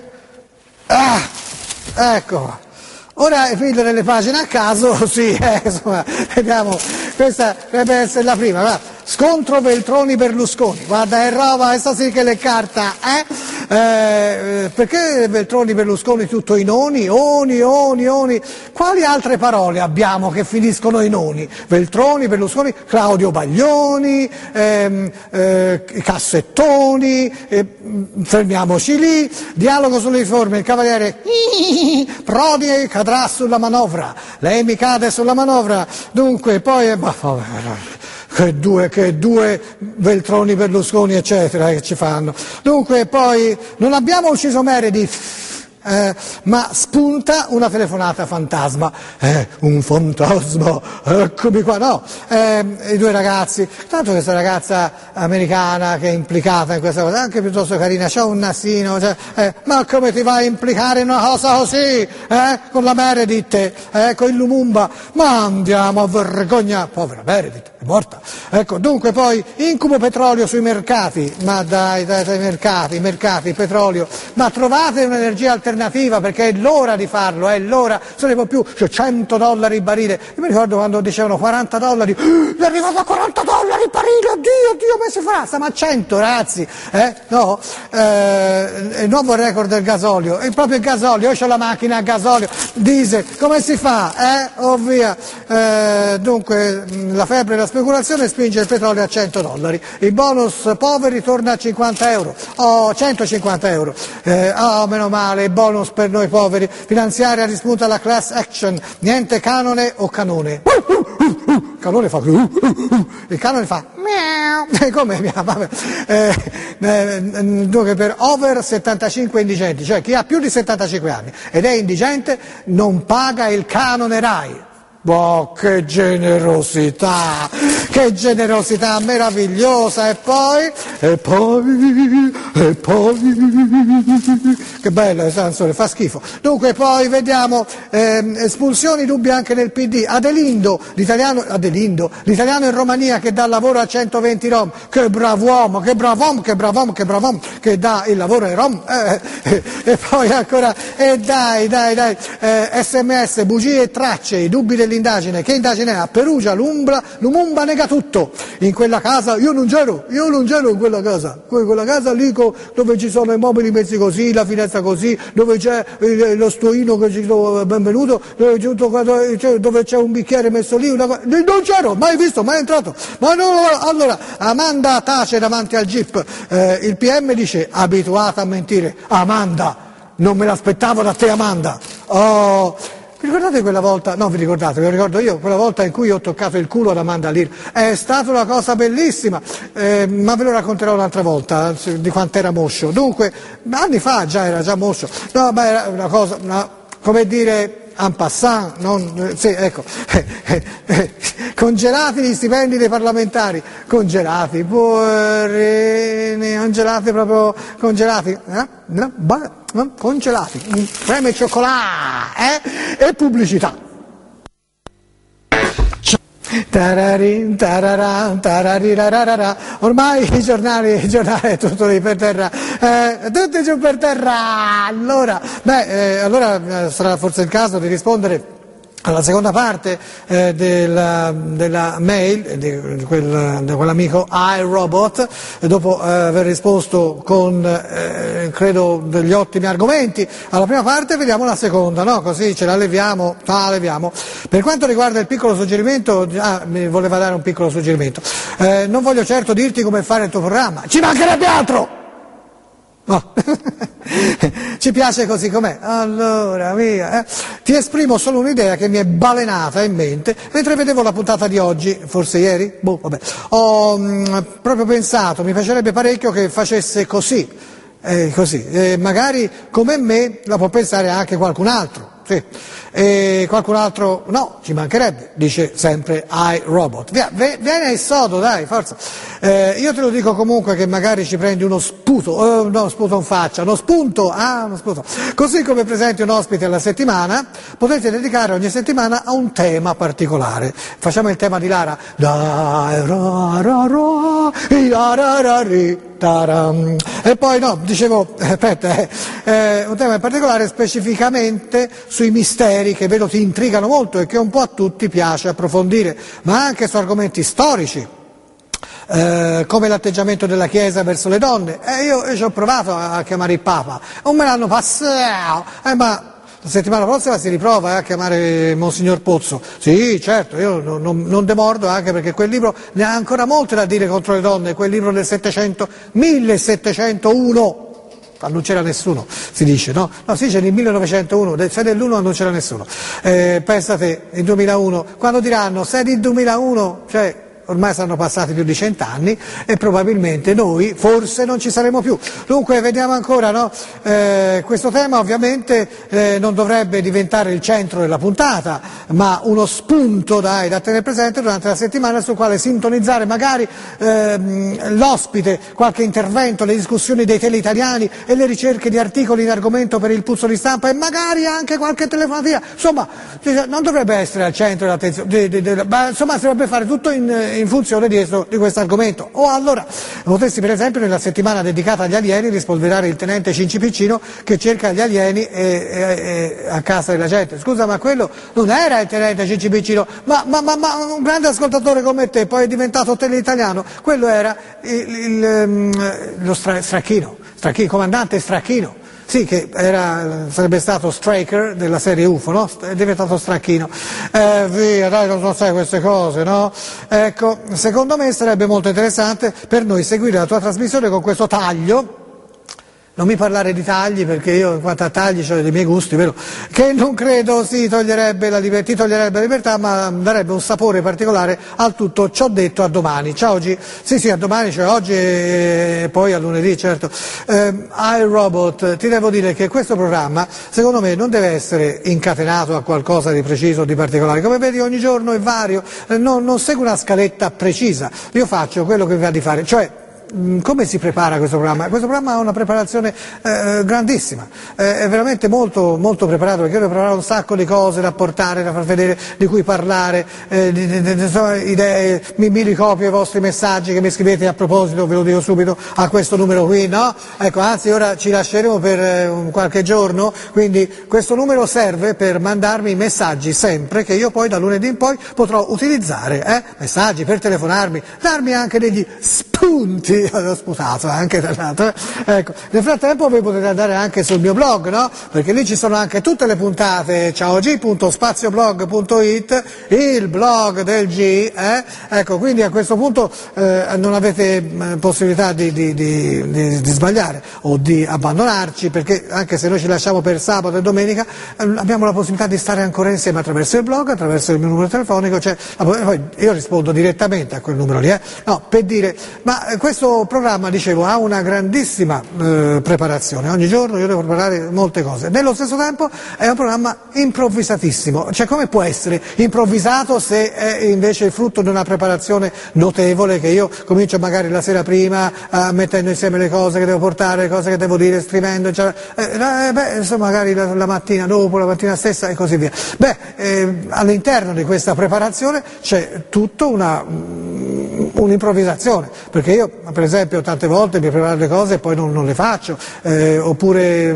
Ecco. Ora figlio delle pagine a caso, sì, insomma, vediamo, questa dovrebbe essere la prima, va. Scontro Veltroni-Berlusconi, guarda, è roba, questa sì che è carta, perché Veltroni-Berlusconi tutto in oni, quali altre parole abbiamo che finiscono in oni? Veltroni, Berlusconi, Claudio Baglioni, Cassettoni, fermiamoci lì, dialogo sulle riforme, il cavaliere Prodi cadrà sulla manovra, lei mi cade sulla manovra, dunque poi che due Veltroni, Berlusconi eccetera che ci fanno. Dunque poi non abbiamo ucciso Meredith, ma spunta una telefonata fantasma, un fantasma, eccomi qua, no, i due ragazzi, tanto questa ragazza americana che è implicata in questa cosa, anche piuttosto carina, c'ha un nasino, ma come ti vai a implicare in una cosa così, con la Meredith, con il Lumumba, ma andiamo a vergogna, povera Meredith, è morta, ecco, dunque poi incubo petrolio sui mercati, ma dai mercati, petrolio, ma trovate un'energia alternativa, perché è l'ora di farlo, è l'ora, se ne può più, c'è $100 il barile, io mi ricordo quando dicevano $40, è arrivato a $40 il barile, oddio, come si farà? Stiamo a 100 ragazzi, no? Il nuovo record del gasolio, è proprio il gasolio, io ho la macchina a gasolio, diesel, come si fa? Oh via, dunque la febbre e la speculazione spinge il petrolio a $100, il bonus poveri torna a €50, €150, meno male, il bonus per noi poveri, finanziaria rispunta la class action, niente canone o canone. Canone fa il canone fa miau, come miau, vabbè. Dunque per over 75 indigenti, cioè chi ha più di 75 anni ed è indigente non paga il canone RAI. Boh, che generosità! che generosità meravigliosa, e poi, che bella questa canzone, fa schifo. Dunque poi vediamo espulsioni dubbie anche nel PD. Adelindo, l'italiano in Romania che dà lavoro a 120 rom, che brav'uomo, che brav'uomo, che dà il lavoro ai rom, e poi ancora, dai, sms, bugie e tracce, i dubbi dell'indagine. Che indagine è? A Perugia, Lumumba nega tutto. In quella casa, io non c'ero in quella casa lì dove ci sono i mobili messi così, la finestra così, dove c'è lo stuino che ci dico benvenuto, dove c'è un bicchiere messo lì, non c'ero, mai visto, mai entrato. Ma no, allora, Amanda tace davanti al GIP, il PM dice, abituata a mentire, Amanda, non me l'aspettavo da te, Amanda. Oh, vi ricordate quella volta? No, vi ricordate, ve lo ricordo io, quella volta in cui ho toccato il culo ad Amanda Lear. È stata una cosa bellissima, ma ve lo racconterò un'altra volta, di quanto era moscio. Dunque, anni fa era già moscio. No, ma era una cosa, come dire, en passant, sì, ecco, congelati gli stipendi dei parlamentari, congelati, congelati proprio, congelati, congelati, creme e cioccolato, e pubblicità. Tararin, tararan, tararirararara. Ormai i giornali è tutto lì per terra, tutti giù per terra. Allora sarà forse il caso di rispondere alla seconda parte della mail di quell'amico iRobot, dopo aver risposto con credo degli ottimi argomenti alla prima parte, vediamo la seconda, no? Così ce la leviamo. Per quanto riguarda il piccolo suggerimento, mi voleva dare un piccolo suggerimento, non voglio certo dirti come fare il tuo programma, ci mancherebbe altro! No. Ci piace così com'è. Allora, via. Ti esprimo solo un'idea che mi è balenata in mente mentre vedevo la puntata di oggi, forse ieri? Vabbè. Ho proprio pensato, mi piacerebbe parecchio che facesse così, magari come me la può pensare anche qualcun altro. Sì. E qualcun altro no, ci mancherebbe, dice sempre iRobot. Vieni ai sodo, dai, forza. Io te lo dico comunque che magari ci prendi uno sputo, sputo in faccia, uno spunto. Così come presenti un ospite alla settimana, potete dedicare ogni settimana a un tema particolare. Facciamo il tema di Lara. E poi dicevo, aspetta, un tema in particolare specificamente sui misteri che vedo ti intrigano molto e che un po' a tutti piace approfondire, ma anche su argomenti storici, come l'atteggiamento della Chiesa verso le donne. Io ci ho provato a chiamare il Papa, non me l'hanno passato, ma la settimana prossima si riprova a chiamare Monsignor Pozzo. Sì, certo, io non demordo, anche perché quel libro ne ha ancora molte da dire contro le donne, quel libro del 1701. Non c'era nessuno, si dice, no? No, si dice nel 1901, sei dell'1 non c'era nessuno. Pensate, nel 2001, quando diranno sei del 2001, cioè ormai saranno passati più di 100 anni e probabilmente noi forse non ci saremo più. Dunque vediamo ancora, no? Questo tema ovviamente non dovrebbe diventare il centro della puntata, ma uno spunto da tenere presente durante la settimana, sul quale sintonizzare magari l'ospite, qualche intervento, le discussioni dei teleitaliani e le ricerche di articoli in argomento per il puzzo di stampa e magari anche qualche telefonatina. Insomma, non dovrebbe essere al centro dell'attenzione, ma insomma si dovrebbe fare tutto in funzione di questo argomento. O allora potresti per esempio nella settimana dedicata agli alieni rispolverare il tenente Cincipiccino che cerca gli alieni a casa della gente. Scusa, ma quello non era il tenente Cincipiccino, ma un grande ascoltatore come te, poi è diventato teleitaliano, quello era lo Stracchino, comandante Stracchino. Sì, che sarebbe stato Straker della serie UFO, no? È diventato Stracchino. Via, dai, non sai queste cose, no? Ecco, secondo me sarebbe molto interessante per noi seguire la tua trasmissione con questo taglio Non mi parlare di tagli, perché io in quanto a tagli ho dei miei gusti, vero? Che non credo ti toglierebbe la libertà, ma darebbe un sapore particolare al tutto. Ci ho detto a domani. Ciao oggi. Sì, a domani, cioè oggi e poi a lunedì, certo. iRobot, ti devo dire che questo programma, secondo me, non deve essere incatenato a qualcosa di preciso, di particolare. Come vedi, ogni giorno è vario, non segue una scaletta precisa. Io faccio quello che mi va di fare, cioè come si prepara questo programma? Questo programma ha una preparazione grandissima, è veramente molto, molto preparato, perché io devo preparare un sacco di cose da portare, da far vedere, di cui parlare, idee, mi ricopio i vostri messaggi che mi scrivete. A proposito, ve lo dico subito, a questo numero qui, no? Ecco, anzi ora ci lasceremo per qualche giorno, quindi questo numero serve per mandarmi messaggi sempre, che io poi da lunedì in poi potrò utilizzare, messaggi per telefonarmi, darmi anche degli spunti. Ho sputato anche dall'altro. Ecco. Nel frattempo voi potete andare anche sul mio blog, no? Perché lì ci sono anche tutte le puntate, ciaog.spazioblog.it, il blog del G, Ecco, quindi a questo punto non avete possibilità di sbagliare o di abbandonarci, perché anche se noi ci lasciamo per sabato e domenica abbiamo la possibilità di stare ancora insieme attraverso il blog, attraverso il mio numero telefonico, cioè, poi io rispondo direttamente a quel numero lì, no, per dire, ma questo programma, dicevo, ha una grandissima preparazione. Ogni giorno io devo preparare molte cose. Nello stesso tempo è un programma improvvisatissimo. Cioè, come può essere improvvisato se è invece il frutto di una preparazione notevole, che io comincio magari la sera prima mettendo insieme le cose che devo portare, le cose che devo dire, scrivendo, insomma, magari la mattina dopo, la mattina stessa e così via. All'interno di questa preparazione c'è tutto un'improvvisazione, perché io per esempio tante volte mi preparo le cose e poi non le faccio, oppure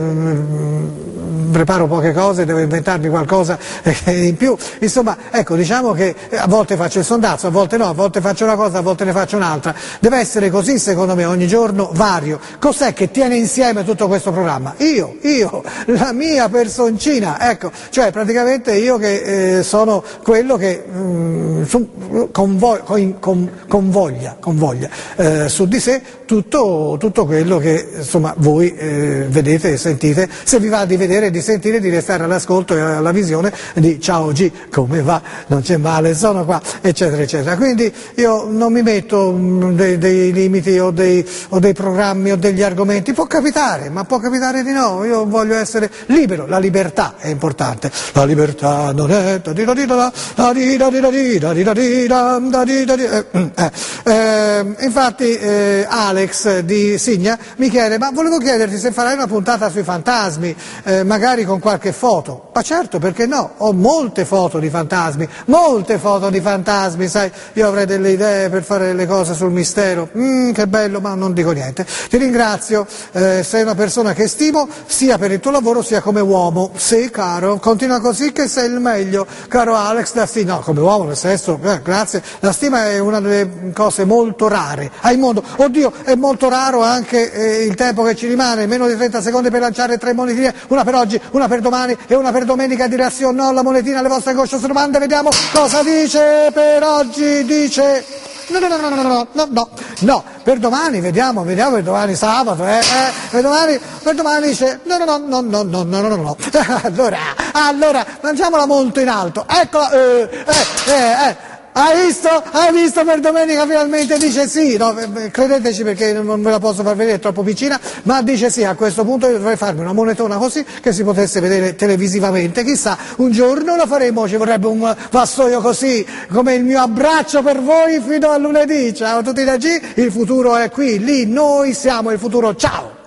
preparo poche cose, devo inventarmi qualcosa in più, insomma, ecco, diciamo che a volte faccio il sondazzo, a volte no, a volte faccio una cosa, a volte ne faccio un'altra. Deve essere così, secondo me, ogni giorno vario. Cos'è che tiene insieme tutto questo programma? Io, la mia personcina, ecco, cioè praticamente io che sono quello che convoglia su di sé tutto quello che insomma voi vedete e sentite, se vi va di vedere e di sentire, di restare all'ascolto e alla visione di Ciao G, come va? Non c'è male, sono qua, eccetera eccetera. Quindi io non mi metto dei limiti o dei programmi o degli argomenti, può capitare, ma può capitare di no, io voglio essere libero, la libertà è importante, la libertà non è infatti Alex di Signa mi chiede, ma volevo chiederti se farai una puntata sui fantasmi, magari con qualche foto. Ma certo, perché no, ho molte foto di fantasmi, sai, io avrei delle idee per fare delle cose sul mistero, che bello, ma non dico niente. Ti ringrazio, sei una persona che stimo sia per il tuo lavoro sia come uomo. Sì, caro, continua così che sei il meglio, caro Alex da Signa. No, come uomo, nel senso, grazie, la stima è una delle cose molto rare al mondo. Oddio, è molto raro anche il tempo che ci rimane, meno di 30 secondi per lanciare 3 monetine, una per oggi, una per domani e una per domenica di reazione. No, la monetina alle vostre angosciose domande, vediamo cosa dice per oggi, dice... No, per domani, vediamo per domani sabato, per domani dice, no. Allora, lanciamola molto in alto, eccola, Hai visto per domenica finalmente dice sì, no, credeteci perché non ve la posso far vedere, è troppo vicina, ma dice sì. A questo punto io dovrei farmi una monetona così che si potesse vedere televisivamente, chissà, un giorno la faremo, ci vorrebbe un vassoio così, come il mio abbraccio per voi fino a lunedì. Ciao a tutti da G, il futuro è qui, lì noi siamo il futuro, ciao!